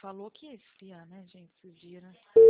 falou que ia esfriar, né, gente, esses dias, né?